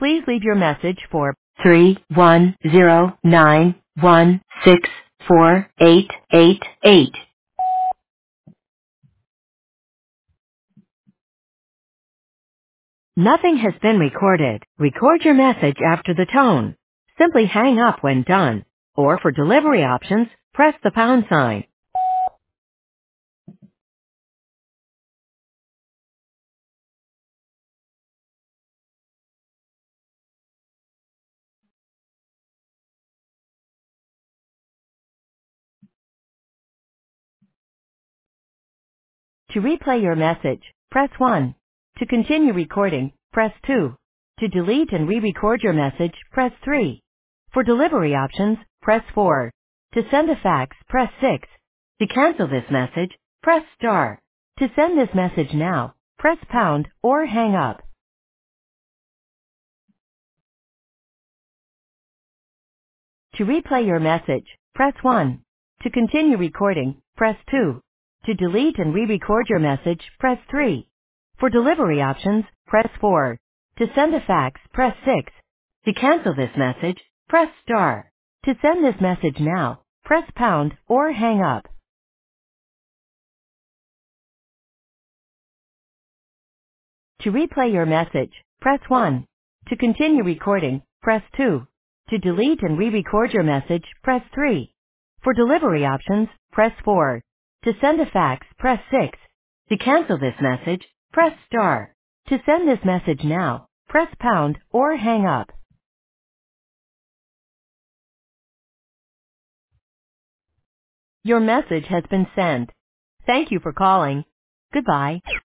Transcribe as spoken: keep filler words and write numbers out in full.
Please leave your message for three one zero nine one six four eight eight eight. Nothing has been recorded. Record your message after the tone. Simply hang up when done. Or for delivery options, press the pound sign. To replay your message, press one. To continue recording, press two. To delete and re-record your message, press three. For delivery options, press four. To send a fax, press six. To cancel this message, press star. To send this message now, press pound or hang up. To replay your message, press one. To continue recording, press two. To delete and re-record your message, press three. For delivery options, press four. To send a fax, press six. To cancel this message, press star. To send this message now, press pound or hang up. To replay your message, press one. To continue recording, press two. To delete and re-record your message, press three. For delivery options, press four. To send a fax, press six. To cancel this message, press star. To send this message now, press pound or hang up. Your message has been sent. Thank you for calling. Goodbye.